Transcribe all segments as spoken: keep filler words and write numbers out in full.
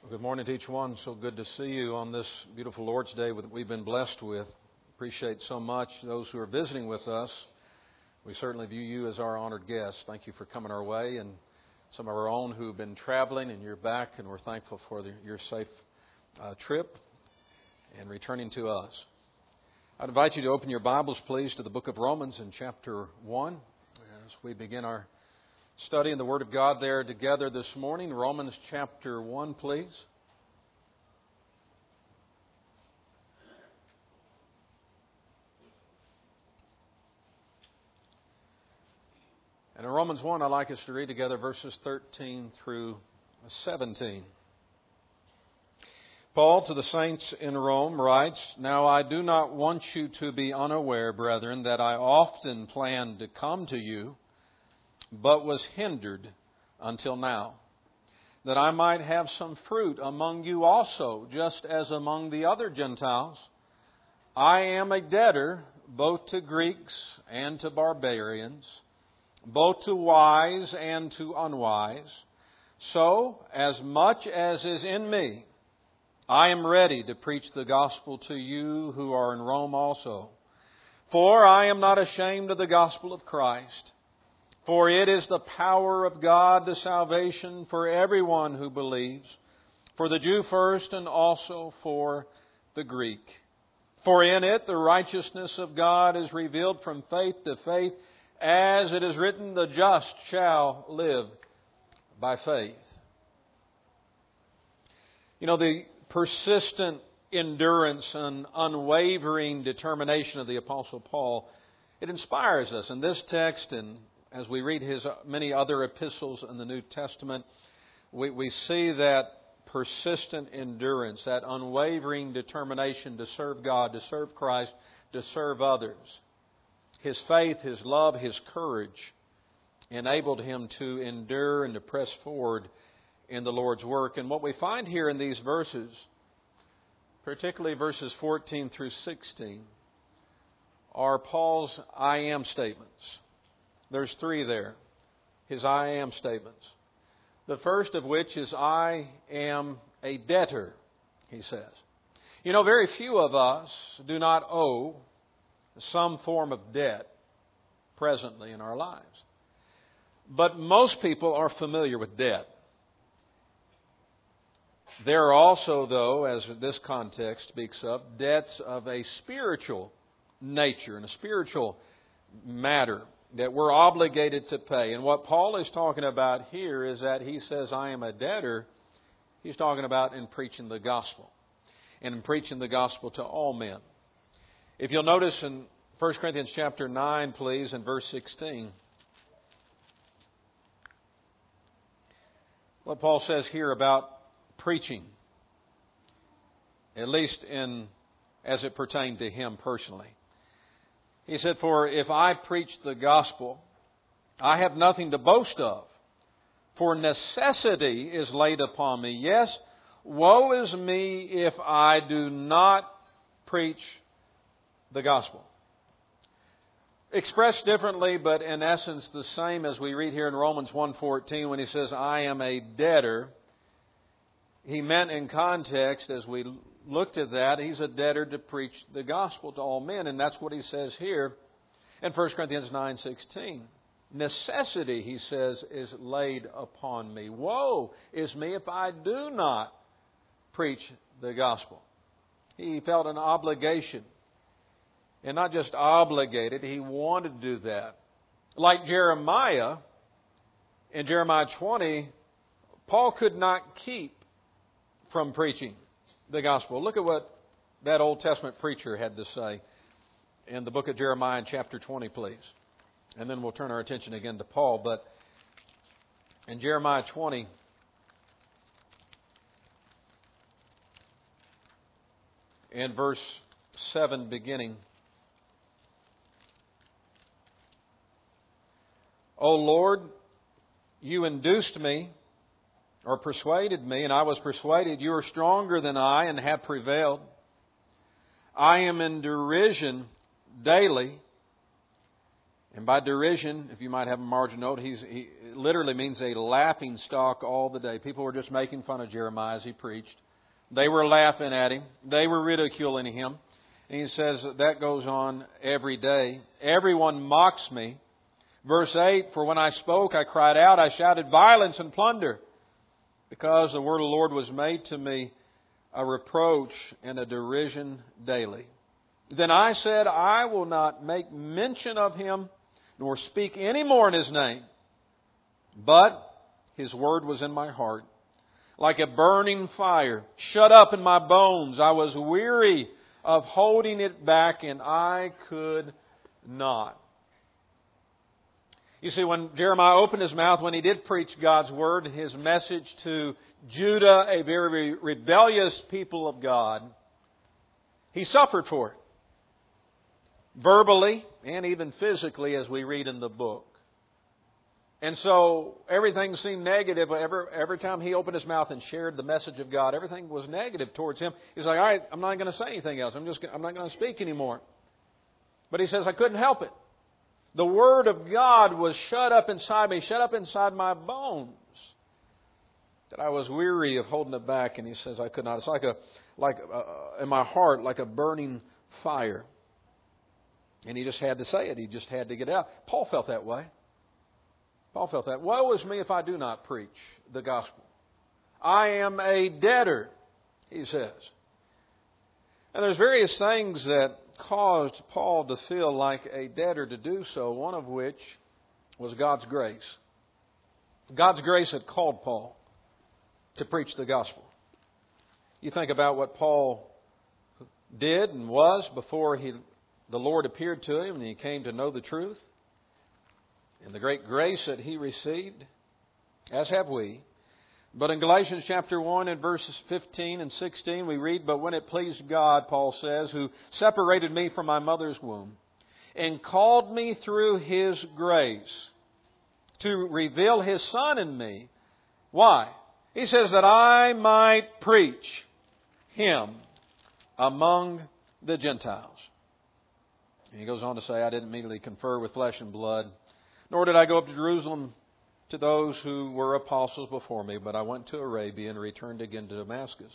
Good morning to each one. So good to see you on this beautiful Lord's Day that we've been blessed with. Appreciate so much those who are visiting with us. We certainly view you as our honored guests. Thank you for coming our way, and some of our own who have been traveling, and you're back, and we're thankful for the, your safe uh, trip and returning to us. I'd invite you to open your Bibles, please, to the book of Romans in chapter one as we begin our study in the Word of God there together this morning. Romans chapter one, please. And in Romans one, I'd like us to read together verses thirteen through seventeen. Paul to the saints in Rome writes, "Now I do not want you to be unaware, brethren, that I often planned to come to you, but was hindered until now, that I might have some fruit among you also, just as among the other Gentiles. I am a debtor both to Greeks and to barbarians, both to wise and to unwise. So, as much as is in me, I am ready to preach the gospel to you who are in Rome also. For I am not ashamed of the gospel of Christ. For it is the power of God to salvation for everyone who believes, for the Jew first and also for the Greek. For in it the righteousness of God is revealed from faith to faith, as it is written, the just shall live by faith." You know, the persistent endurance and unwavering determination of the Apostle Paul, it inspires us in this text, and as we read his many other epistles in the New Testament, we, we see that persistent endurance, that unwavering determination to serve God, to serve Christ, to serve others. His faith, his love, his courage enabled him to endure and to press forward in the Lord's work. And what we find here in these verses, particularly verses fourteen through sixteen, are Paul's I am statements. There's three there. His I am statements. The first of which is I am a debtor, he says. You know, very few of us do not owe some form of debt presently in our lives. But most people are familiar with debt. There are also, though, as this context speaks of, debts of a spiritual nature and a spiritual matter that we're obligated to pay. And what Paul is talking about here is that he says, I am a debtor. He's talking about in preaching the gospel. And in preaching the gospel to all men. If you'll notice in First Corinthians chapter nine, please, in verse sixteen, what Paul says here about preaching, at least in as it pertained to him personally. He said, "For if I preach the gospel, I have nothing to boast of, for necessity is laid upon me. Yes, woe is me if I do not preach the gospel." Expressed differently, but in essence the same as we read here in Romans one fourteen when he says, "I am a debtor." He meant in context, as we looked at that, he's a debtor to preach the gospel to all men. And that's what he says here in First Corinthians nine sixteen. Necessity, he says, is laid upon me. Woe is me if I do not preach the gospel. He felt an obligation. And not just obligated, he wanted to do that. Like Jeremiah, in Jeremiah twenty, Paul could not keep from preaching the gospel. Look at what that Old Testament preacher had to say in the book of Jeremiah in chapter twenty, please. And then we'll turn our attention again to Paul. But in Jeremiah twenty, in verse seven beginning, "O Lord, you induced me, or persuaded me, and I was persuaded. You are stronger than I and have prevailed. I am in derision daily. And by derision, if you might have a margin note, he's, he it literally means a laughing stock all the day. People were just making fun of Jeremiah as he preached. They were laughing at him. They were ridiculing him. And he says that, that goes on every day. Everyone mocks me. Verse eight, for when I spoke, I cried out, I shouted violence and plunder, because the word of the Lord was made to me a reproach and a derision daily. Then I said, I will not make mention of him, nor speak any more in his name. But his word was in my heart, like a burning fire, shut up in my bones. I was weary of holding it back, and I could not. You see, when Jeremiah opened his mouth, when he did preach God's word, his message to Judah, a very rebellious people of God, he suffered for it. Verbally and even physically, as we read in the book. And so everything seemed negative. Every, every time he opened his mouth and shared the message of God, everything was negative towards him. He's like, all right, I'm not going to say anything else. I'm just, I'm not going to speak anymore. But he says, I couldn't help it. The Word of God was shut up inside me, shut up inside my bones, that I was weary of holding it back. And he says, I could not. It's like a, like uh, in my heart, like a burning fire. And he just had to say it. He just had to get it out. Paul felt that way. Paul felt that. Woe is me if I do not preach the gospel. I am a debtor, he says. And there's various things that caused Paul to feel like a debtor to do so, one of which was God's grace. God's grace had called Paul to preach the gospel. You think about what Paul did and was before he, the Lord appeared to him and he came to know the truth, and the great grace that he received, as have we. But in Galatians chapter one and verses fifteen and sixteen we read, but when it pleased God, Paul says, who separated me from my mother's womb and called me through His grace to reveal His Son in me. Why? He says that I might preach Him among the Gentiles. And he goes on to say, I didn't immediately confer with flesh and blood, nor did I go up to Jerusalem to those who were apostles before me, but I went to Arabia and returned again to Damascus.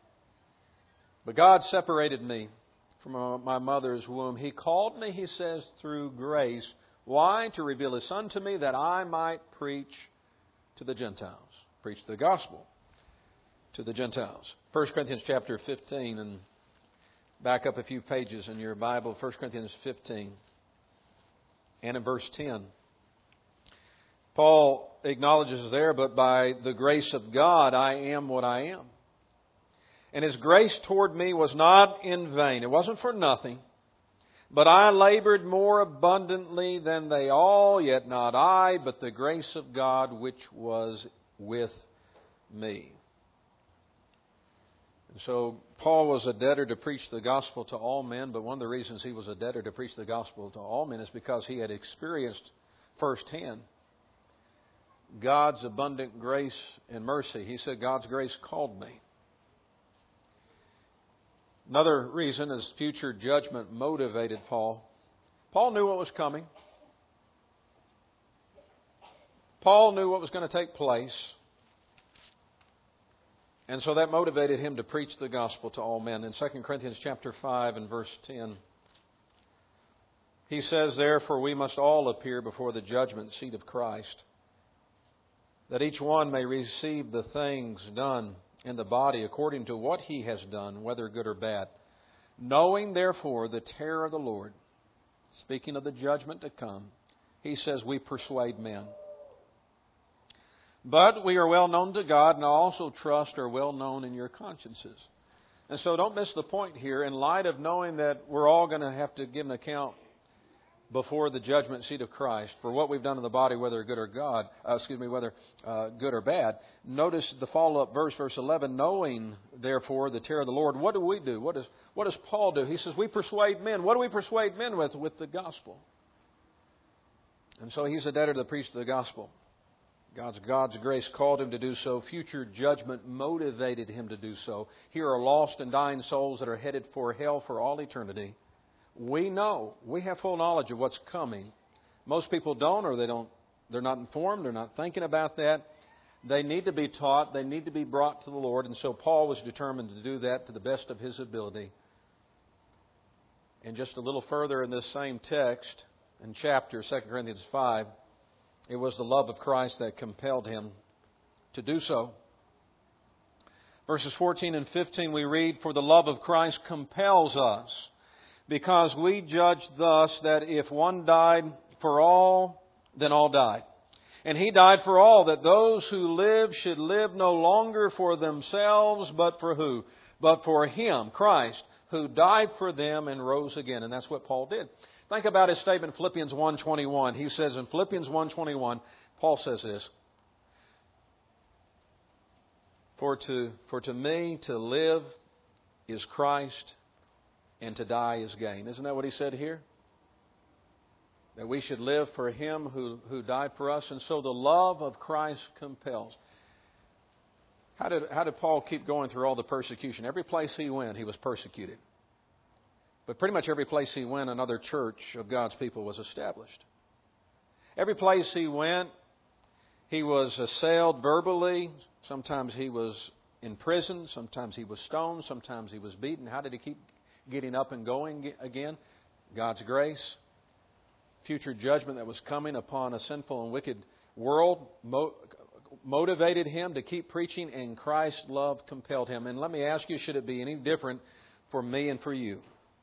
But God separated me from my mother's womb. He called me, he says, through grace. Why? To reveal His Son to me, that I might preach to the Gentiles. Preach the gospel to the Gentiles. First Corinthians chapter fifteen, and back up a few pages in your Bible, First Corinthians fifteen, and in verse ten. Paul acknowledges there, but by the grace of God I am what I am. And His grace toward me was not in vain. It wasn't for nothing. But I labored more abundantly than they all, yet not I, but the grace of God which was with me. And so Paul was a debtor to preach the gospel to all men, but one of the reasons he was a debtor to preach the gospel to all men is because he had experienced firsthand God's abundant grace and mercy. He said, God's grace called me. Another reason is future judgment motivated Paul. Paul knew what was coming. Paul knew what was going to take place. And so that motivated him to preach the gospel to all men. In Second Corinthians chapter five and verse ten, he says, therefore we must all appear before the judgment seat of Christ, that each one may receive the things done in the body according to what he has done, whether good or bad. Knowing, therefore, the terror of the Lord, speaking of the judgment to come, he says, we persuade men. But we are well known to God, and I also trust are well known in your consciences. And so don't miss the point here. In light of knowing that we're all going to have to give an account before the judgment seat of Christ for what we've done in the body, whether good or God, uh, excuse me, whether uh, good or bad. Notice the follow-up verse, verse eleven. Knowing, therefore, the terror of the Lord. What do we do? What does what does Paul do? He says we persuade men. What do we persuade men with? With the gospel. And so he's a debtor to preach the gospel. God's God's grace called him to do so. Future judgment motivated him to do so. Here are lost and dying souls that are headed for hell for all eternity. We know, we have full knowledge of what's coming, Most people don't, or they don't, they're not informed, they're not thinking about that. They need to be taught, they need to be brought to the Lord, and so Paul was determined to do that to the best of his ability. And just a little further in this same text, in chapter Second Corinthians five, it was the love of Christ that compelled him to do so. Verses fourteen and fifteen we read, "For the love of Christ compels us, because we judge thus that if one died for all, then all died. And He died for all, that those who live should live no longer for themselves, but for who? But for Him, Christ, who died for them and rose again." And that's what Paul did. Think about his statement in Philippians one twenty-one. He says in Philippians one twenty-one, Paul says this, For to, for to me to live is Christ, and to die is gain. Isn't that what he said here? That we should live for Him who, who died for us. And so the love of Christ compels. How did, how did Paul keep going through all the persecution? Every place he went, he was persecuted. But pretty much every place he went, another church of God's people was established. Every place he went, he was assailed verbally. Sometimes he was in prison. Sometimes he was stoned. Sometimes he was beaten. How did he keep getting up and going again? God's grace. Future judgment that was coming upon a sinful and wicked world mo- motivated him to keep preaching, and Christ's love compelled him. And let me ask you, should it be any different for me and for you?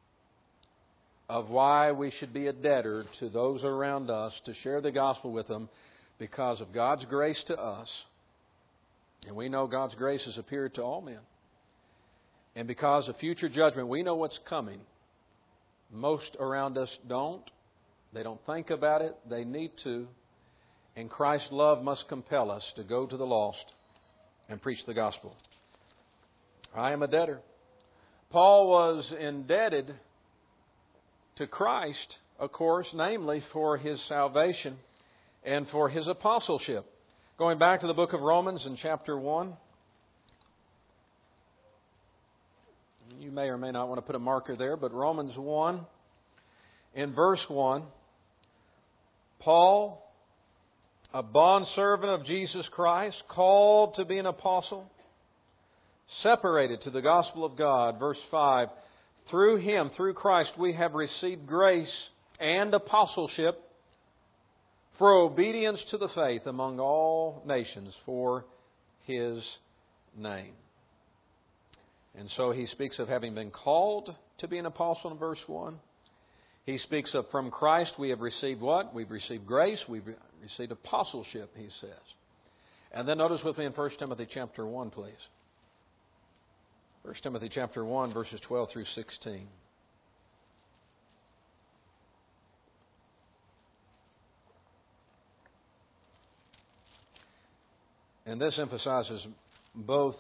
Of why we should be a debtor to those around us to share the gospel with them because of God's grace to us. And we know God's grace has appeared to all men. And because of future judgment, we know what's coming. Most around us don't. They don't think about it. They need to. And Christ's love must compel us to go to the lost and preach the gospel. I am a debtor. Paul was indebted to Christ, of course, namely for his salvation and for his apostleship. Going back to the book of Romans in chapter one. You may or may not want to put a marker there, but Romans one, in verse one, Paul, a bondservant of Jesus Christ, called to be an apostle, separated to the gospel of God. Verse five, through Him, through Christ, we have received grace and apostleship for obedience to the faith among all nations for His name. And so he speaks of having been called to be an apostle in verse one. He speaks of from Christ we have received what? We've received grace. We've received apostleship, he says. And then notice with me in First Timothy chapter one, please. First Timothy chapter one, verses twelve through sixteen. And this emphasizes both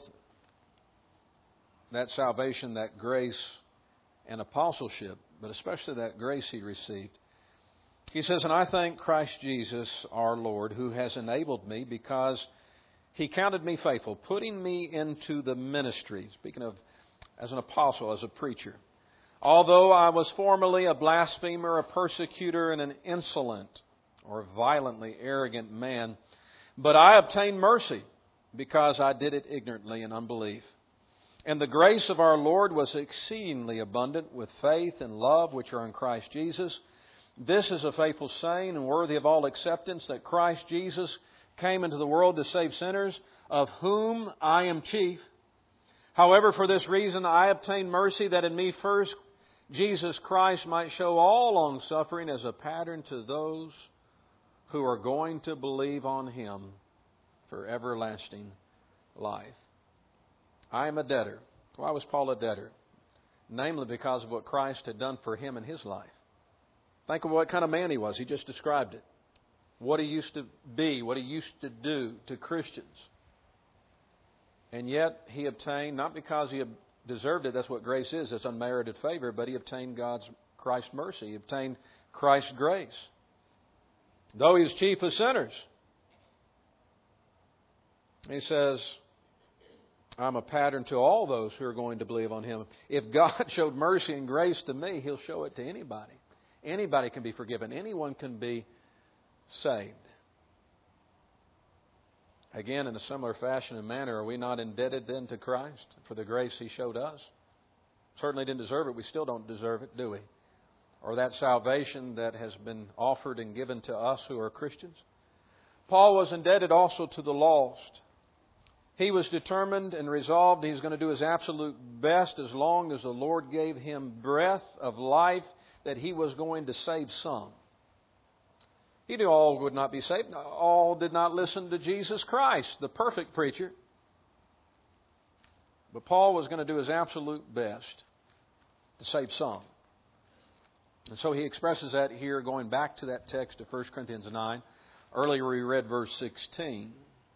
that salvation, that grace, and apostleship, but especially that grace he received. He says, "And I thank Christ Jesus our Lord, who has enabled me, because He counted me faithful, putting me into the ministry," speaking of as an apostle, as a preacher, "although I was formerly a blasphemer, a persecutor, and an insolent or violently arrogant man. But I obtained mercy, because I did it ignorantly in unbelief. And the grace of our Lord was exceedingly abundant with faith and love which are in Christ Jesus. This is a faithful saying and worthy of all acceptance, that Christ Jesus came into the world to save sinners, of whom I am chief. However, for this reason I obtained mercy, that in me first Jesus Christ might show all long-suffering as a pattern to those who are going to believe on Him for everlasting life." I am a debtor. Why was Paul a debtor? Namely because of what Christ had done for him in his life. Think of what kind of man he was. He just described it. What he used to be, what he used to do to Christians. And yet he obtained, not because he deserved it, that's what grace is, it's unmerited favor, but he obtained God's Christ's mercy. He obtained Christ's grace. Though he was chief of sinners. He says, I'm a pattern to all those who are going to believe on Him. If God showed mercy and grace to me, He'll show it to anybody. Anybody can be forgiven. Anyone can be saved. Again, in a similar fashion and manner, are we not indebted then to Christ for the grace He showed us? Certainly didn't deserve it. We still don't deserve it, do we? Or that salvation that has been offered and given to us who are Christians. Paul was indebted also to the lost. He was determined and resolved He's going to do His absolute best as long as the Lord gave him breath of life, that he was going to save some. He knew all would not be saved. All did not listen to Jesus Christ, the perfect preacher. But Paul was going to do his absolute best to save some. And so he expresses that here, going back to that text of First Corinthians nine. Earlier we read verse sixteen,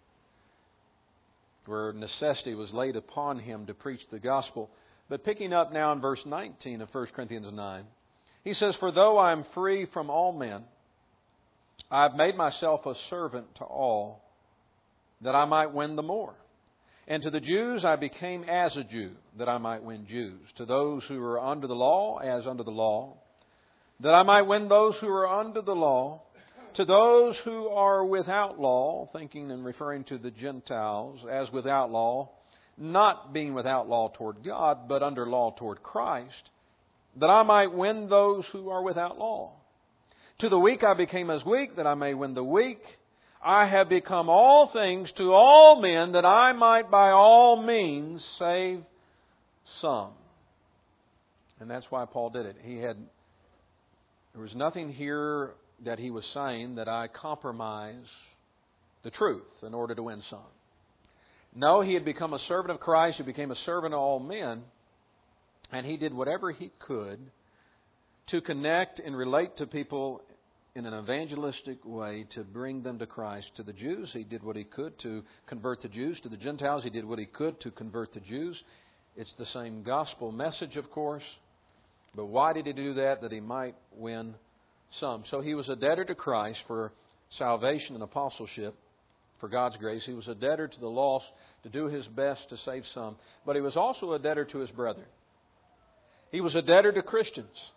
where necessity was laid upon him to preach the gospel. But picking up now in verse nineteen of First Corinthians nine, he says, "For though I am free from all men, I have made myself a servant to all, that I might win the more. And to the Jews I became as a Jew, that I might win Jews. To those who are under the law, as under the law, that I might win those who are under the law. To those who are without law," thinking and referring to the Gentiles, "as without law, not being without law toward God, but under law toward Christ, that I might win those who are without law. To the weak I became as weak, that I may win the weak. I have become all things to all men, that I might by all means save some." And that's why Paul did it. He had, there was nothing here that he was saying that I compromise the truth in order to win some. No, he had become a servant of Christ. He became a servant of all men. And he did whatever he could to connect and relate to people in an evangelistic way to bring them to Christ. To the Jews, he did what he could to convert the Jews. To the Gentiles, he did what he could to convert the Jews. It's the same gospel message, of course. But why did he do that? That he might win some. So he was a debtor to Christ for salvation and apostleship, for God's grace. He was a debtor to the lost to do his best to save some. But he was also a debtor to his brethren. He was a debtor to Christians.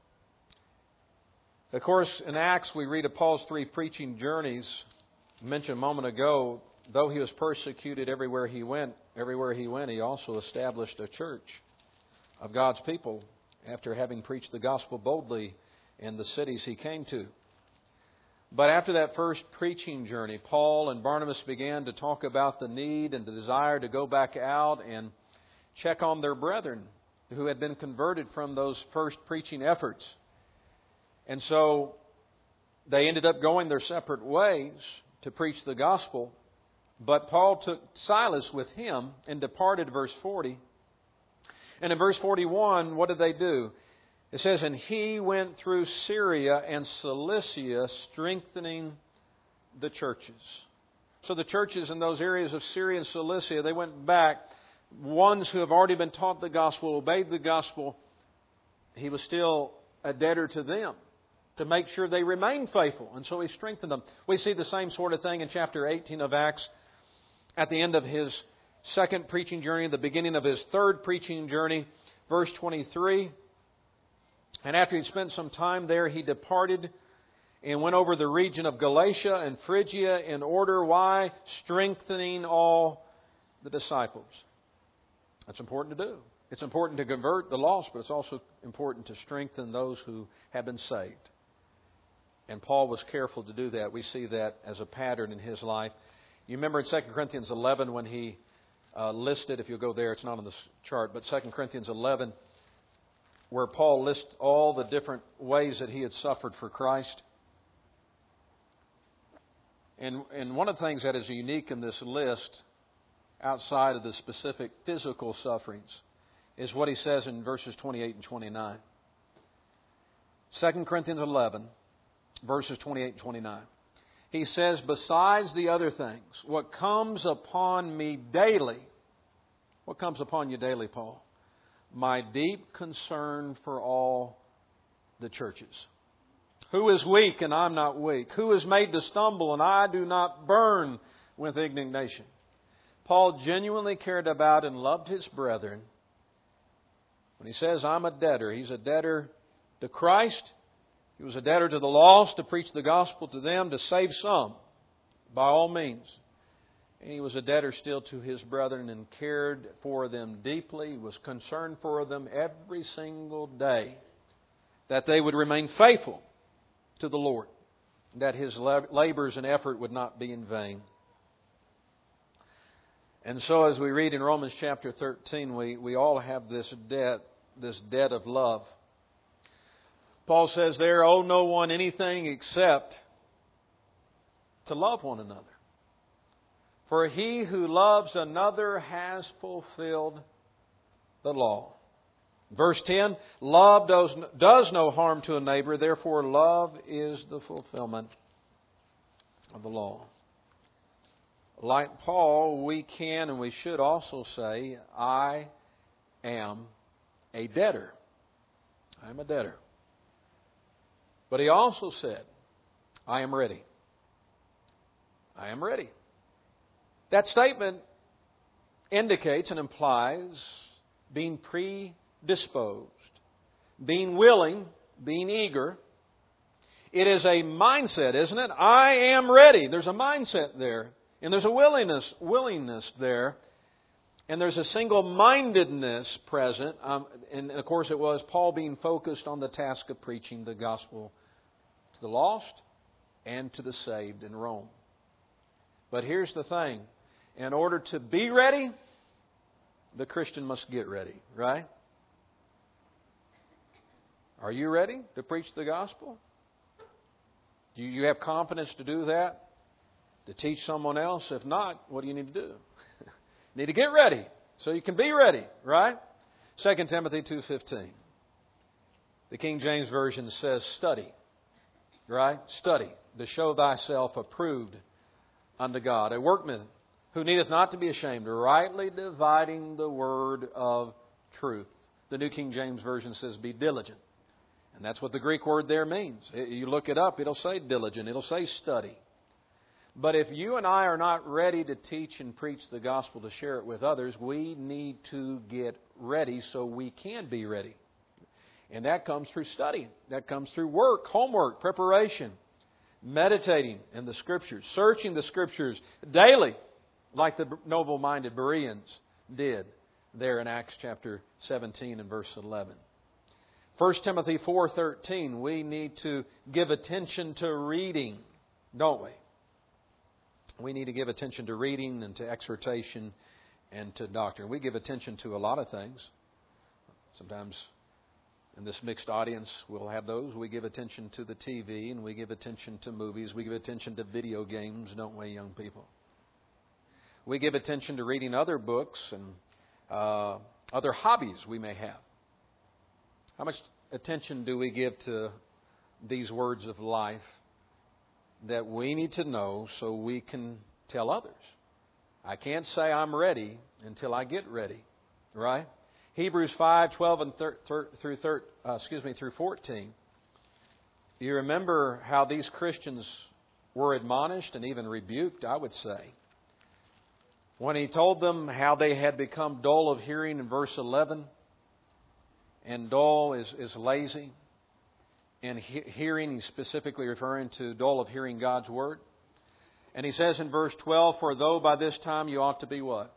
Of course, in Acts, we read of Paul's three preaching journeys mentioned a moment ago. Though he was persecuted everywhere he went, everywhere he went, he also established a church of God's people after having preached the gospel boldly in the cities he came to. But after that first preaching journey, Paul and Barnabas began to talk about the need and the desire to go back out and check on their brethren who had been converted from those first preaching efforts. And so they ended up going their separate ways to preach the gospel. But Paul took Silas with him and departed, verse forty. And in verse forty-one, what did they do? It says, "And he went through Syria and Cilicia, strengthening the churches." So the churches in those areas of Syria and Cilicia, they went back. Ones who have already been taught the gospel, obeyed the gospel, he was still a debtor to them to make sure they remained faithful. And so he strengthened them. We see the same sort of thing in chapter eighteen of Acts. At the end of his second preaching journey, the beginning of his third preaching journey, verse twenty-three. "And after he'd spent some time there, he departed and went over the region of Galatia and Phrygia in order." Why? Strengthening all the disciples. That's important to do. It's important to convert the lost, but it's also important to strengthen those who have been saved. And Paul was careful to do that. We see that as a pattern in his life. You remember in Second Corinthians eleven when he uh, listed, if you'll go there, it's not on this chart, but Second Corinthians eleven, where Paul lists all the different ways that he had suffered for Christ. And, and one of the things that is unique in this list, outside of the specific physical sufferings, is what he says in verses twenty-eight and twenty-nine. Second Corinthians eleven, verses twenty-eight and twenty-nine. He says, "Besides the other things, what comes upon me daily." What comes upon you daily, Paul? "My deep concern for all the churches. Who is weak and I'm not weak? Who is made to stumble and I do not burn with indignation?" Paul genuinely cared about and loved his brethren. When he says, "I'm a debtor," he's a debtor to Christ He was a debtor to the lost, to preach the gospel to them, to save some, by all means. And he was a debtor still to his brethren and cared for them deeply. He was concerned for them every single day, that they would remain faithful to the Lord, that his labors and effort would not be in vain. And so as we read in Romans chapter thirteen, we, we all have this debt, this debt of love. Paul says there, owe no one anything except to love one another. For he who loves another has fulfilled the law. Verse ten, love does, does no harm to a neighbor, therefore love is the fulfillment of the law. Like Paul, we can and we should also say, I am a debtor. I am a debtor. But he also said, I am ready. I am ready. That statement indicates and implies being predisposed, being willing, being eager. It is a mindset, isn't it? I am ready. There's a mindset there. And there's a willingness, willingness there. And there's a single-mindedness present. Um, and of course it was Paul being focused on the task of preaching the gospel to the lost and to the saved in Rome. But here's the thing. In order to be ready, the Christian must get ready, right? Are you ready to preach the gospel? Do you have confidence to do that? To teach someone else? If not, what do you need to do? You need to get ready so you can be ready, right? Second Timothy two fifteen. The King James Version says study, right? Study to show thyself approved unto God, a workman who needeth not to be ashamed, rightly dividing the word of truth. The New King James Version says be diligent. And that's what the Greek word there means. You look it up, it'll say diligent, it'll say study. But if you and I are not ready to teach and preach the gospel, to share it with others, we need to get ready so we can be ready. And that comes through study. That comes through work, homework, preparation, meditating in the Scriptures, searching the Scriptures daily, like the noble-minded Bereans did there in Acts chapter seventeen and verse eleven. First Timothy four thirteen, we need to give attention to reading, don't we? We need to give attention to reading and to exhortation and to doctrine. We give attention to a lot of things. Sometimes in this mixed audience, we'll have those. We give attention to the T V and we give attention to movies. We give attention to video games, don't we, young people? We give attention to reading other books and uh, other hobbies we may have. How much attention do we give to these words of life that we need to know so we can tell others? I can't say I'm ready until I get ready, right? Hebrews five twelve and thir- thir- through thir- uh, excuse me through fourteen. You remember how these Christians were admonished and even rebuked, I would say, when he told them how they had become dull of hearing in verse eleven. And dull is, is lazy. And he, hearing, he's specifically referring to dull of hearing God's Word. And he says in verse twelve, for though by this time you ought to be what?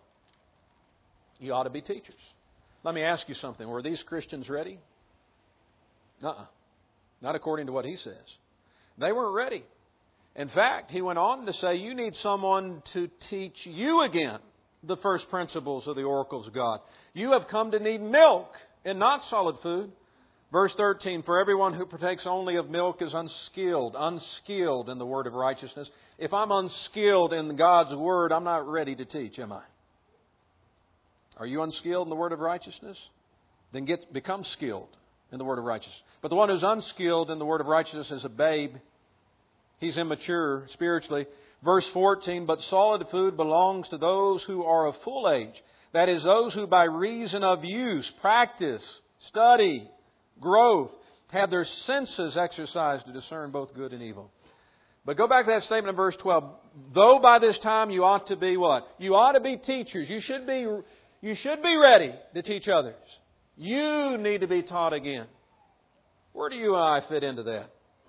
You ought to be teachers. Let me ask you something. Were these Christians ready? Uh-uh. Not according to what he says. They weren't ready. In fact, he went on to say, you need someone to teach you again the first principles of the oracles of God. You have come to need milk and not solid food. Verse thirteen, for everyone who partakes only of milk is unskilled, unskilled in the word of righteousness. If I'm unskilled in God's word, I'm not ready to teach, am I? Are you unskilled in the word of righteousness? Then get become skilled in the word of righteousness. But the one who's unskilled in the word of righteousness is a babe. He's immature spiritually. Verse fourteen, but solid food belongs to those who are of full age. That is, those who by reason of use, practice, study, growth, have their senses exercised to discern both good and evil. But go back to that statement in verse twelve. Though by this time you ought to be what? You ought to be teachers. You should be, you should be ready to teach others. You need to be taught again. Where do you and I fit into that?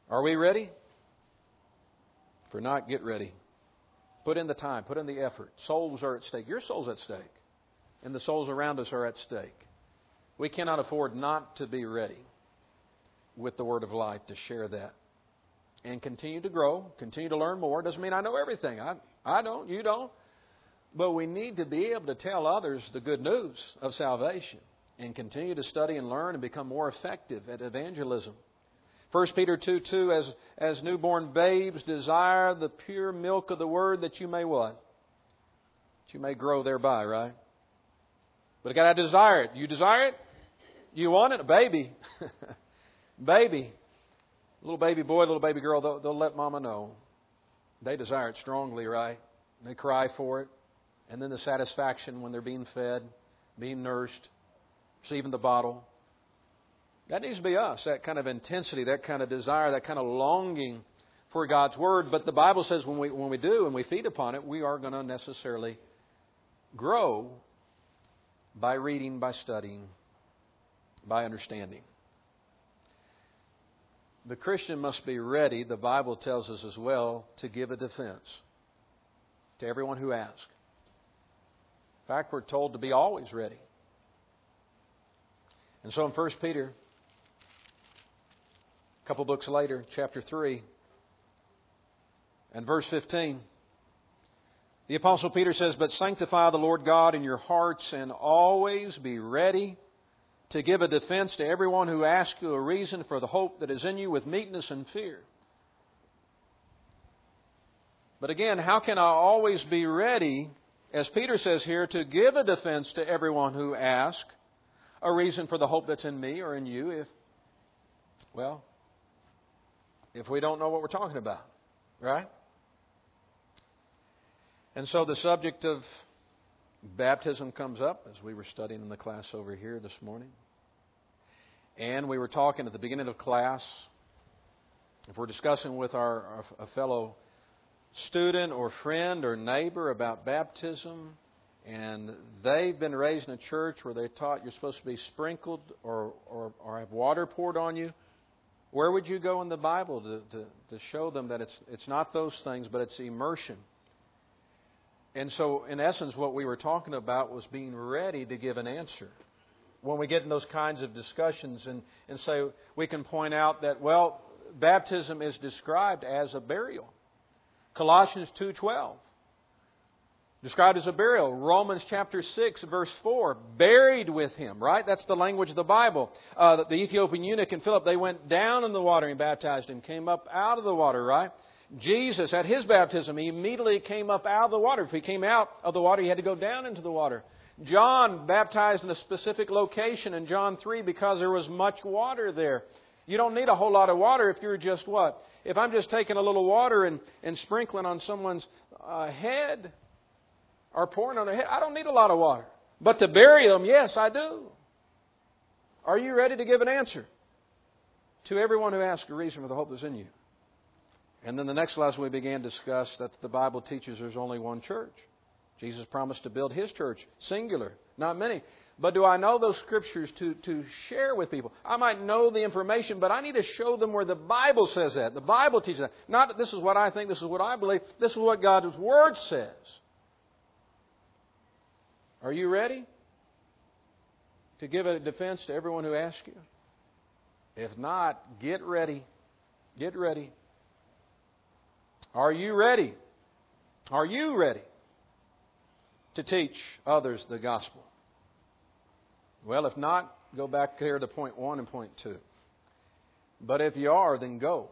Are we ready? If not, get ready. Put in the time. Put in the effort. Souls are at stake. Your soul's at stake. And the souls around us are at stake. We cannot afford not to be ready with the Word of life to share that. And continue to grow. Continue to learn more. Doesn't mean I know everything. I, I don't. You don't. But we need to be able to tell others the good news of salvation. And continue to study and learn and become more effective at evangelism. First Peter two two, as, as newborn babes, desire the pure milk of the Word that you may what? That you may grow thereby, right? But you got to desire it. You desire it? You want it? A baby. Baby. Little baby boy, little baby girl, they'll, they'll let mama know. They desire it strongly, right? They cry for it. And then the satisfaction when they're being fed, being nourished, receiving the bottle. That needs to be us, that kind of intensity, that kind of desire, that kind of longing for God's Word. But the Bible says when we when we do and we feed upon it, we are going to necessarily grow by reading, by studying, by understanding. The Christian must be ready, the Bible tells us as well, to give a defense to everyone who asks. In fact, we're told to be always ready. And so in First Peter, a couple books later, chapter three, and verse fifteen, the Apostle Peter says, "But sanctify the Lord God in your hearts, and always be ready to give a defense to everyone who asks you a reason for the hope that is in you with meekness and fear." But again, how can I always be ready, as Peter says here, to give a defense to everyone who asks a reason for the hope that's in me or in you if, well, if we don't know what we're talking about, right? And so the subject of baptism comes up as we were studying in the class over here this morning. And we were talking at the beginning of class, if we're discussing with our, our a fellow student or friend or neighbor about baptism, and they've been raised in a church where they're taught you're supposed to be sprinkled or, or, or have water poured on you, where would you go in the Bible to, to, to show them that it's it's not those things, but it's immersion? And so, in essence, what we were talking about was being ready to give an answer. When we get in those kinds of discussions and, and say, we can point out that, well, baptism is described as a burial. Colossians two twelve, described as a burial. Romans chapter six, verse four, buried with Him, right? That's the language of the Bible. Uh, the Ethiopian eunuch and Philip, they went down in the water and baptized Him, came up out of the water, right? Jesus, at His baptism, He immediately came up out of the water. If He came out of the water, He had to go down into the water. John baptized in a specific location in John three because there was much water there. You don't need a whole lot of water if you're just what? If I'm just taking a little water and, and sprinkling on someone's uh, head or pouring on their head, I don't need a lot of water. But to bury them, yes, I do. Are you ready to give an answer to everyone who asks a reason for the hope that's in you? And then the next lesson we began to discuss that the Bible teaches there's only one church. Jesus promised to build His church, singular, not many. But do I know those scriptures to, to share with people? I might know the information, but I need to show them where the Bible says that. The Bible teaches that. Not that this is what I think, this is what I believe. This is what God's Word says. Are you ready to give a defense to everyone who asks you? If not, get ready. Get ready. Are you ready? Are you ready to teach others the gospel? Well, if not, go back here to point one and point two. But if you are, then go.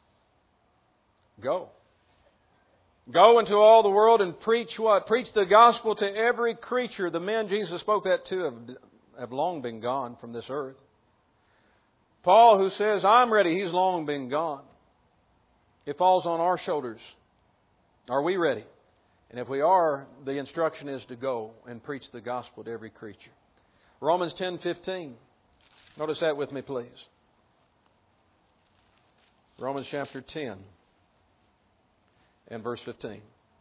Go. Go into all the world and preach what? Preach the gospel to every creature. The men Jesus spoke that to have, have long been gone from this earth. Paul, who says, I'm ready, he's long been gone. It falls on our shoulders. Are we ready? And if we are, the instruction is to go and preach the gospel to every creature. Romans ten fifteen. Notice that with me, please. Romans chapter ten and verse fifteen.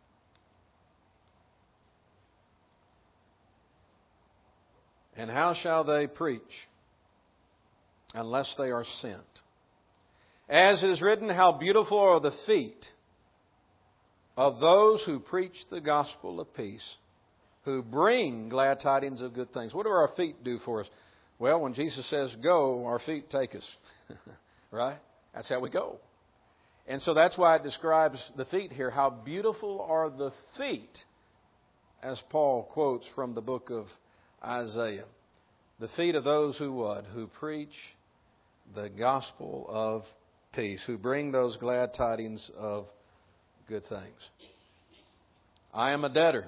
And how shall they preach unless they are sent? As it is written, how beautiful are the feet of those who preach the gospel of peace, who bring glad tidings of good things. What do our feet do for us? Well, when Jesus says go, our feet take us. Right? That's how we go. And so that's why it describes the feet here. How beautiful are the feet, as Paul quotes from the book of Isaiah. The feet of those who what? Who preach the gospel of peace, who bring those glad tidings of good things. I am a debtor.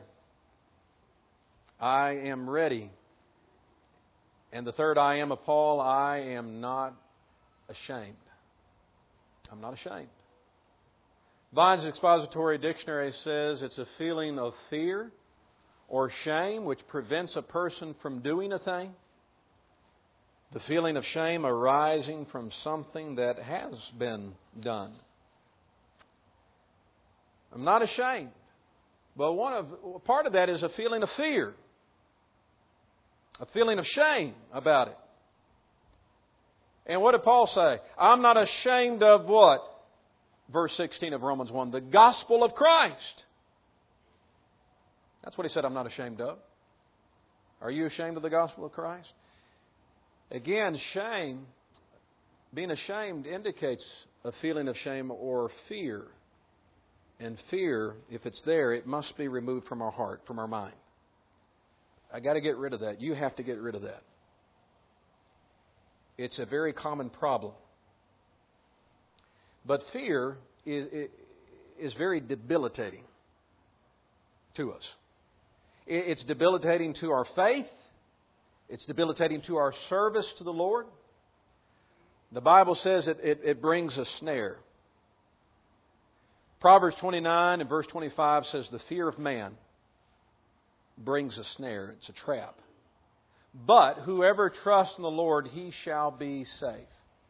I am ready. And the third I am of Paul, I am not ashamed. I'm not ashamed. Vine's Expository Dictionary says it's a feeling of fear or shame which prevents a person from doing a thing. The feeling of shame arising from something that has been done. I'm not ashamed. But one of part of that is a feeling of fear. A feeling of shame about it. And what did Paul say? I'm not ashamed of what? Verse sixteen of Romans one. The gospel of Christ. That's what he said I'm not ashamed of. Are you ashamed of the gospel of Christ? Again, shame, being ashamed indicates a feeling of shame or fear. And fear, if it's there, it must be removed from our heart, from our mind. I got to get rid of that. You have to get rid of that. It's a very common problem. But fear is, is very debilitating to us. It's debilitating to our faith. It's debilitating to our service to the Lord. The Bible says it, it, it brings a snare. Proverbs twenty-nine and verse twenty-five says the fear of man brings a snare. It's a trap. But whoever trusts in the Lord, he shall be safe.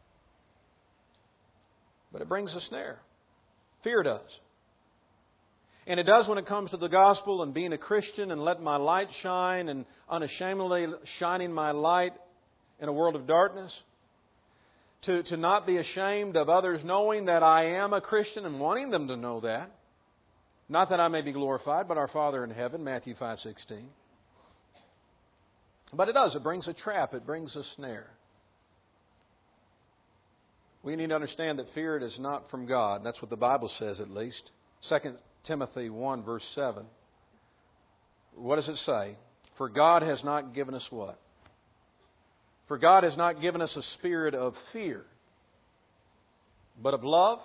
But it brings a snare. Fear does. And it does when it comes to the gospel and being a Christian and letting my light shine and unashamedly shining my light in a world of darkness. To, to not be ashamed of others knowing that I am a Christian and wanting them to know that. Not that I may be glorified, but our Father in heaven, Matthew five sixteen. But it does. It brings a trap. It brings a snare. We need to understand that fear is not from God. That's what the Bible says at least. Second Timothy one verse seven. What does it say? For God has not given us what? For God has not given us a spirit of fear, but of love,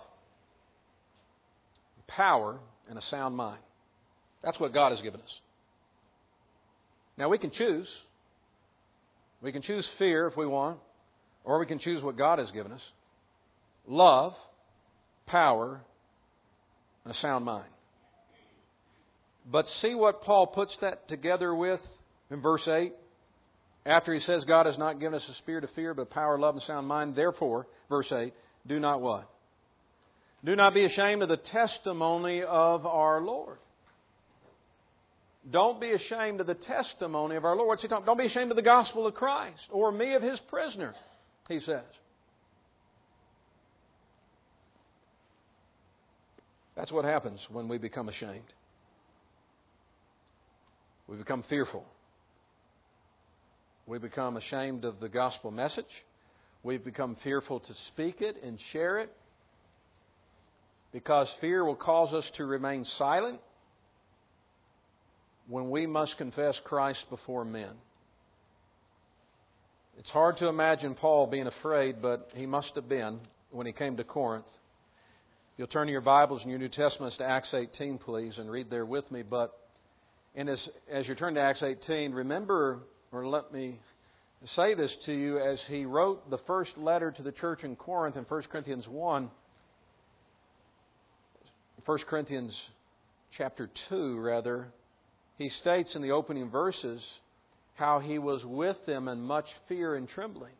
power, and a sound mind. That's what God has given us. Now we can choose. We can choose fear if we want, or we can choose what God has given us. Love, power, and a sound mind. But see what Paul puts that together with in verse eight? After he says God has not given us a spirit of fear, but power, love, and sound mind. Therefore, verse eight, do not what? Do not be ashamed of the testimony of our Lord. Don't be ashamed of the testimony of our Lord. What's he talking? Don't be ashamed of the gospel of Christ or me of his prisoner, he says. That's what happens when we become ashamed. We become fearful. We become ashamed of the gospel message. We've become fearful to speak it and share it because fear will cause us to remain silent when we must confess Christ before men. It's hard to imagine Paul being afraid, but he must have been when he came to Corinth. You'll turn to your Bibles and your New Testaments to Acts eighteen, please, and read there with me. But and as, as you turn to Acts eighteen, remember, or let me say this to you, as he wrote the first letter to the church in Corinth in First Corinthians one, First Corinthians chapter two, rather, he states in the opening verses how he was with them in much fear and trembling.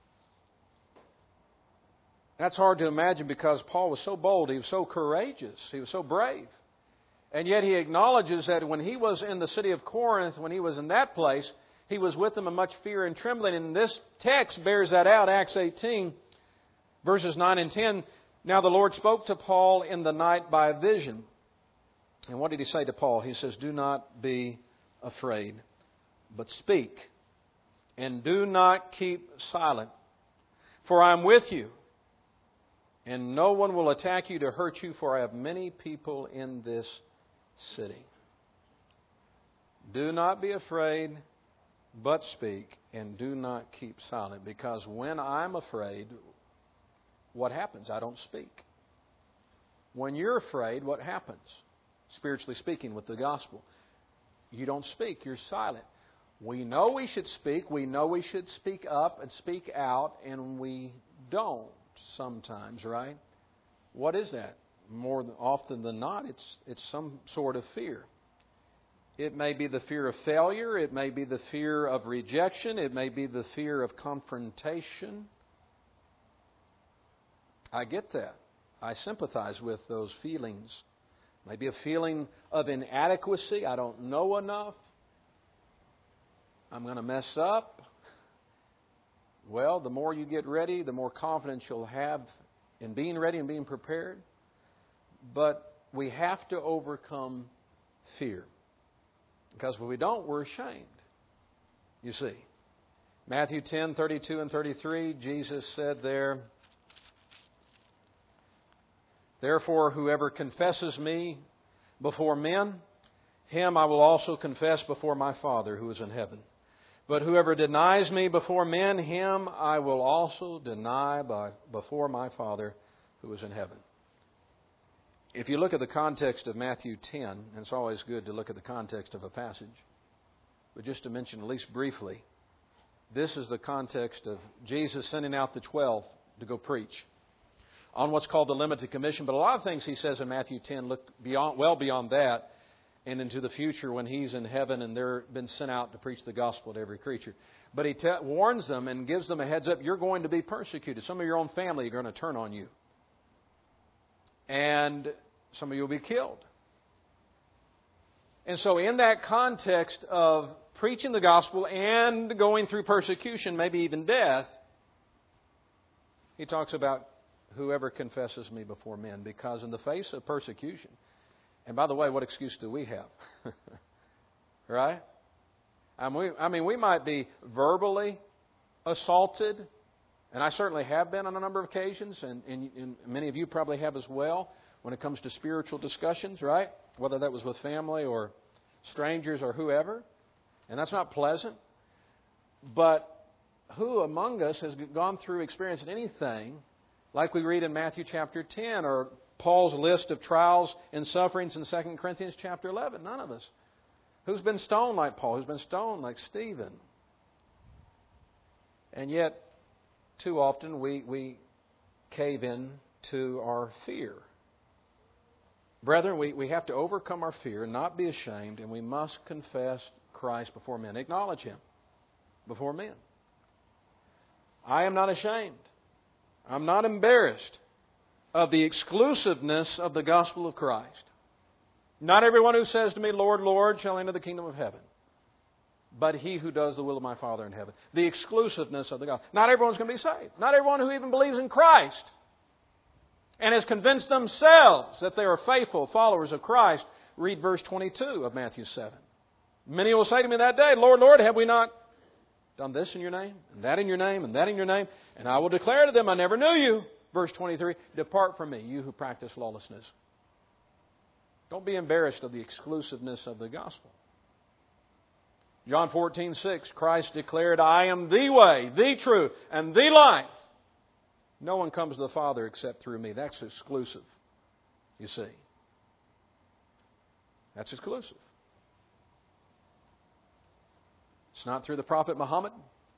That's hard to imagine because Paul was so bold, he was so courageous, he was so brave. And yet he acknowledges that when he was in the city of Corinth, when he was in that place, he was with them in much fear and trembling. And this text bears that out, Acts eighteen. Verses nine and ten, now the Lord spoke to Paul in the night by a vision. And what did He say to Paul? He says, do not be afraid, but speak, and do not keep silent. For I am with you, and no one will attack you to hurt you, for I have many people in this city. Do not be afraid, but speak, and do not keep silent. Because when I'm afraid, what happens? I don't speak. When you're afraid, what happens? Spiritually speaking, with the gospel, you don't speak. You're silent. We know we should speak. We know we should speak up and speak out, and we don't sometimes, right? What is that? More often than not, it's it's some sort of fear. It may be the fear of failure. It may be the fear of rejection. It may be the fear of confrontation. I get that. I sympathize with those feelings. Maybe a feeling of inadequacy. I don't know enough. I'm going to mess up. Well, the more you get ready, the more confidence you'll have in being ready and being prepared. But we have to overcome fear. Because if we don't, we're ashamed. You see. Matthew ten, thirty-two and thirty-three, Jesus said there, therefore, whoever confesses me before men, him I will also confess before my Father who is in heaven. But whoever denies me before men, him I will also deny by, before my Father who is in heaven. If you look at the context of Matthew ten, and it's always good to look at the context of a passage, but just to mention at least briefly, this is the context of Jesus sending out the twelve to go preach on what's called the limited commission. But a lot of things He says in Matthew ten look beyond, well beyond that, and into the future when He's in heaven and they're been sent out to preach the gospel to every creature. But He te- warns them and gives them a heads up. You're going to be persecuted. Some of your own family are going to turn on you. And some of you will be killed. And so in that context of preaching the gospel and going through persecution, maybe even death, He talks about whoever confesses me before men. Because in the face of persecution, and by the way, what excuse do we have? Right? I mean, we, I mean, we might be verbally assaulted, and I certainly have been on a number of occasions, and, and, and many of you probably have as well, when it comes to spiritual discussions, right? Whether that was with family or strangers or whoever. And that's not pleasant. But who among us has gone through, experienced anything like we read in Matthew chapter ten or Paul's list of trials and sufferings in Second Corinthians chapter eleven? None of us. Who's been stoned like Paul? Who's been stoned like Stephen? And yet, too often we, we cave in to our fear. Brethren, we, we have to overcome our fear and not be ashamed, and we must confess Christ before men. Acknowledge Him before men. I am not ashamed. I'm not embarrassed of the exclusiveness of the gospel of Christ. Not everyone who says to me, Lord, Lord, shall enter the kingdom of heaven, but he who does the will of my Father in heaven. The exclusiveness of the gospel. Not everyone's going to be saved. Not everyone who even believes in Christ and has convinced themselves that they are faithful followers of Christ. Read verse twenty-two of Matthew seven. Many will say to me that day, Lord, Lord, have we not done this in your name, and that in your name, and that in your name? And I will declare to them, I never knew you. Verse twenty-three, depart from me, you who practice lawlessness. Don't be embarrassed of the exclusiveness of the gospel. John fourteen six, Christ declared, I am the way, the truth, and the life. No one comes to the Father except through me. That's exclusive, you see. That's exclusive. It's not through the prophet Muhammad.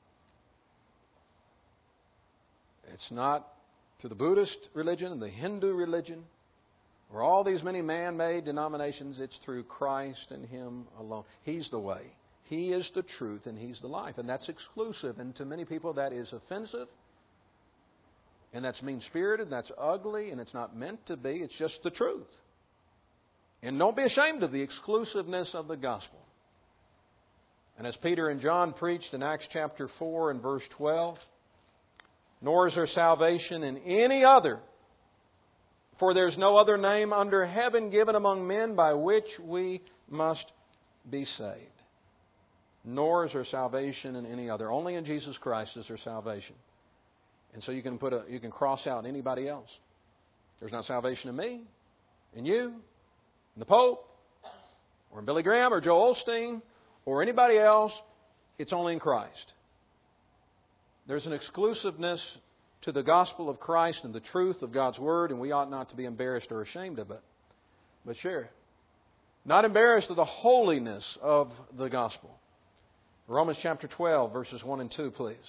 It's not through the Buddhist religion and the Hindu religion or all these many man-made denominations. It's through Christ and Him alone. He's the way. He is the truth and He's the life. And that's exclusive. And to many people that is offensive. And that's mean-spirited, and that's ugly, and it's not meant to be. It's just the truth. And don't be ashamed of the exclusiveness of the gospel. And as Peter and John preached in Acts chapter four and verse twelve, nor is there salvation in any other. For there is no other name under heaven given among men by which we must be saved. Nor is there salvation in any other. Only in Jesus Christ is there salvation. And so you can put a you can cross out anybody else. There's not salvation in me, in you, in the Pope, or in Billy Graham, or Joel Osteen, or anybody else. It's only in Christ. There's an exclusiveness to the gospel of Christ and the truth of God's Word, and we ought not to be embarrassed or ashamed of it, but share it. Not embarrassed of the holiness of the gospel. Romans chapter twelve, verses one and two, please.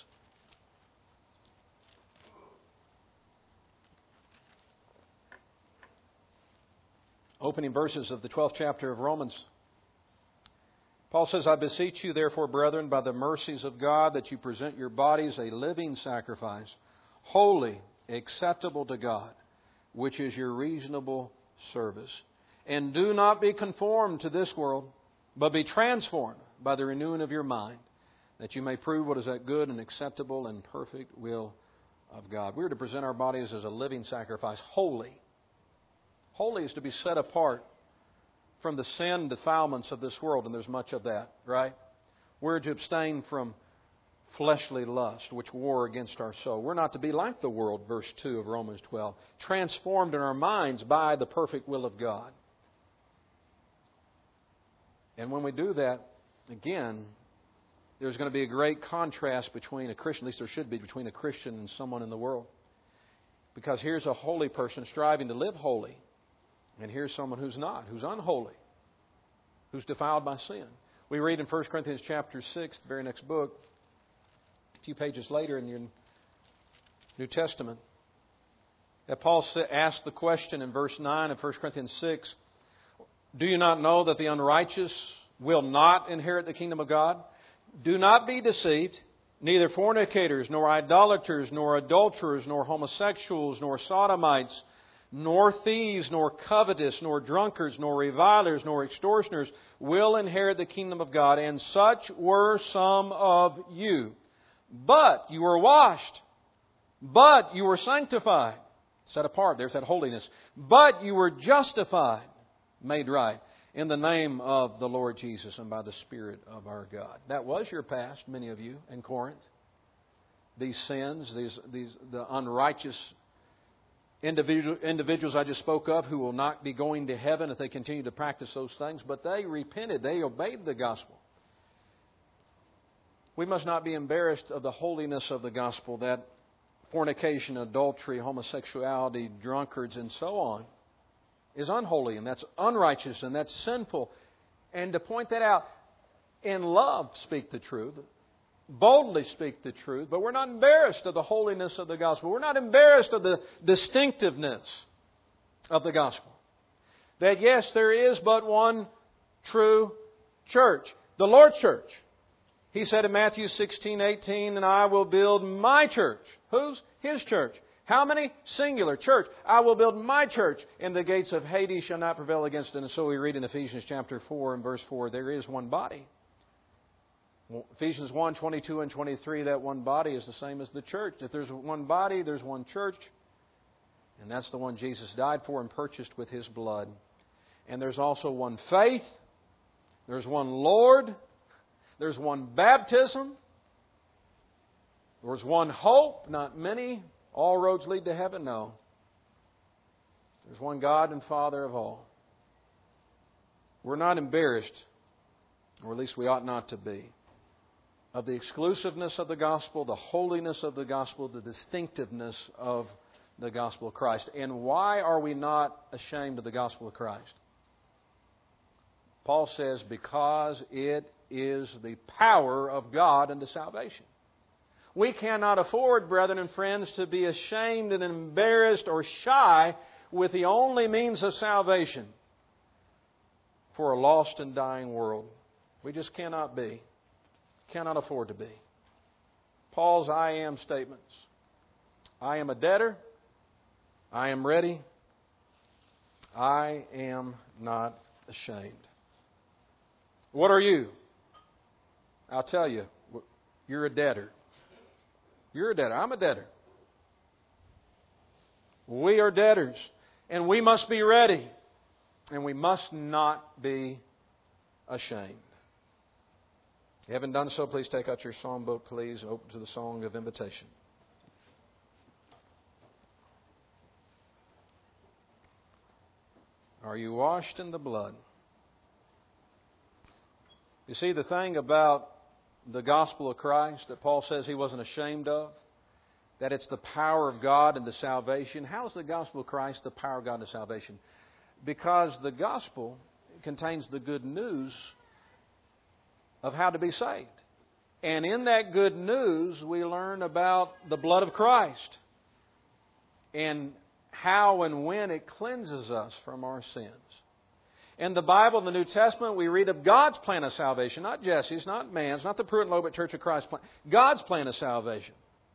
Opening verses of the twelfth chapter of Romans. Paul says, I beseech you, therefore, brethren, by the mercies of God, that you present your bodies a living sacrifice, holy, acceptable to God, which is your reasonable service. And do not be conformed to this world, but be transformed by the renewing of your mind, that you may prove what is that good and acceptable and perfect will of God. We are to present our bodies as a living sacrifice, holy. Holy is to be set apart from the sin defilements of this world, and there's much of that, right? We're to abstain from fleshly lust, which war against our soul. We're not to be like the world, verse two of Romans twelve, transformed in our minds by the perfect will of God. And when we do that, again, there's going to be a great contrast between a Christian, at least there should be, between a Christian and someone in the world. Because here's a holy person striving to live holy. And here's someone who's not, who's unholy, who's defiled by sin. We read in First Corinthians chapter six, the very next book, a few pages later in your New Testament, that Paul asked the question in verse nine of First Corinthians six, do you not know that the unrighteous will not inherit the kingdom of God? Do not be deceived. Neither fornicators, nor idolaters, nor adulterers, nor homosexuals, nor sodomites, nor thieves, nor covetous, nor drunkards, nor revilers, nor extortioners will inherit the kingdom of God. And such were some of you. But you were washed. But you were sanctified. Set apart. There's that holiness. But you were justified, made right, in the name of the Lord Jesus and by the Spirit of our God. That was your past, many of you, in Corinth. These sins, these, these the unrighteous Individual, individuals I just spoke of who will not be going to heaven if they continue to practice those things, but they repented, they obeyed the gospel. We must not be embarrassed of the holiness of the gospel, that fornication, adultery, homosexuality, drunkards, and so on is unholy, and that's unrighteous, and that's sinful. And to point that out, in love speak the truth. Boldly speak the truth, but we're not embarrassed of the holiness of the gospel. We're not embarrassed of the distinctiveness of the gospel. That yes, there is but one true church, the Lord's church. He said in Matthew sixteen eighteen, and I will build my church. Whose? His church. How many? Singular. Church. I will build my church, and the gates of Hades shall not prevail against it. And so we read in Ephesians chapter four and verse four, there is one body. Well, Ephesians one, twenty-two and twenty-three, that one body is the same as the church. If there's one body, there's one church. And that's the one Jesus died for and purchased with His blood. And there's also one faith. There's one Lord. There's one baptism. There's one hope, not many. All roads lead to heaven? No. There's one God and Father of all. We're not embarrassed, or at least we ought not to be, of the exclusiveness of the gospel, the holiness of the gospel, the distinctiveness of the gospel of Christ. And why are we not ashamed of the gospel of Christ? Paul says, because it is the power of God unto salvation. We cannot afford, brethren and friends, to be ashamed and embarrassed or shy with the only means of salvation for a lost and dying world. We just cannot be. Cannot afford to be. Paul's I am statements. I am a debtor. I am ready. I am not ashamed. What are you? I'll tell you. You're a debtor. You're a debtor. I'm a debtor. We are debtors, and we must be ready, and we must not be ashamed. If you haven't done so, please take out your psalm book, please, and open to the song of invitation. Are you washed in the blood? You see, the thing about the gospel of Christ that Paul says he wasn't ashamed of, that it's the power of God into salvation. How is the gospel of Christ the power of God into salvation? Because the gospel contains the good news of how to be saved. And in that good news, we learn about the blood of Christ and how and when it cleanses us from our sins. In the Bible, in the New Testament, we read of God's plan of salvation, not Jesse's, not man's, not the Pruitt Lobet Church of Christ plan. God's plan of salvation.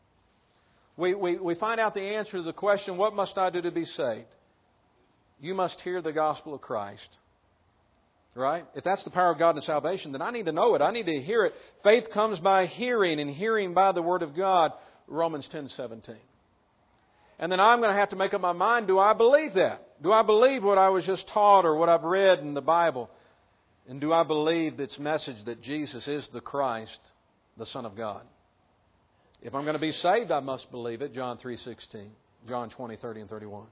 We, we, we find out the answer to the question, what must I do to be saved? You must hear the gospel of Christ. Right? If that's the power of God in salvation, then I need to know it. I need to hear it. Faith comes by hearing, and hearing by the Word of God. Romans ten seventeen. And then I'm going to have to make up my mind, do I believe that? Do I believe what I was just taught or what I've read in the Bible? And do I believe its message that Jesus is the Christ, the Son of God? If I'm going to be saved, I must believe it. John three sixteen, John twenty, thirty, and thirty-one.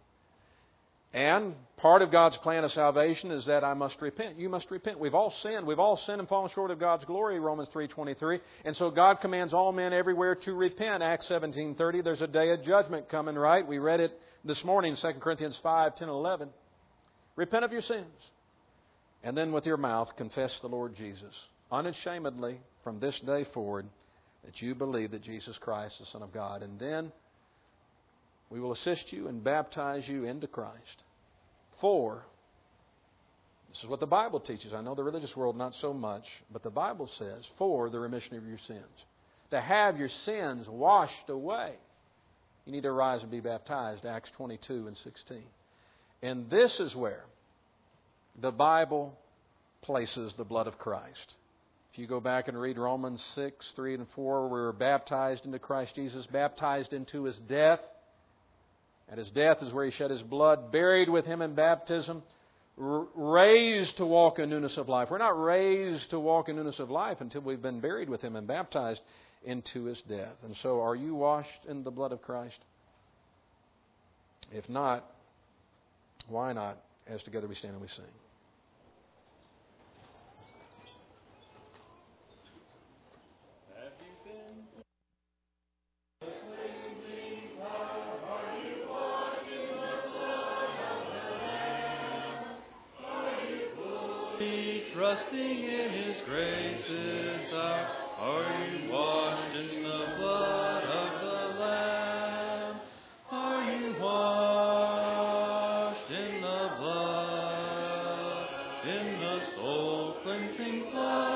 And part of God's plan of salvation is that I must repent. You must repent. We've all sinned. We've all sinned and fallen short of God's glory, Romans three twenty-three. And so God commands all men everywhere to repent, Acts seventeen thirty. There's a day of judgment coming, right? We read it this morning, Second Corinthians five, ten, and eleven. Repent of your sins. And then with your mouth confess the Lord Jesus, unashamedly from this day forward, that you believe that Jesus Christ is the Son of God. And then we will assist you and baptize you into Christ. For, this is what the Bible teaches. I know the religious world not so much, but the Bible says, for the remission of your sins. To have your sins washed away, you need to arise and be baptized, Acts twenty-two and sixteen. And this is where the Bible places the blood of Christ. If you go back and read Romans six, three and four, we were baptized into Christ Jesus, baptized into His death. At His death is where He shed His blood, buried with Him in baptism, r- raised to walk in newness of life. We're not raised to walk in newness of life until we've been buried with Him and baptized into His death. And so, are you washed in the blood of Christ? If not, why not? As together we stand and we sing. Trusting in His graces, are, are you washed in the blood of the Lamb? Are you washed in the blood, in the soul cleansing blood?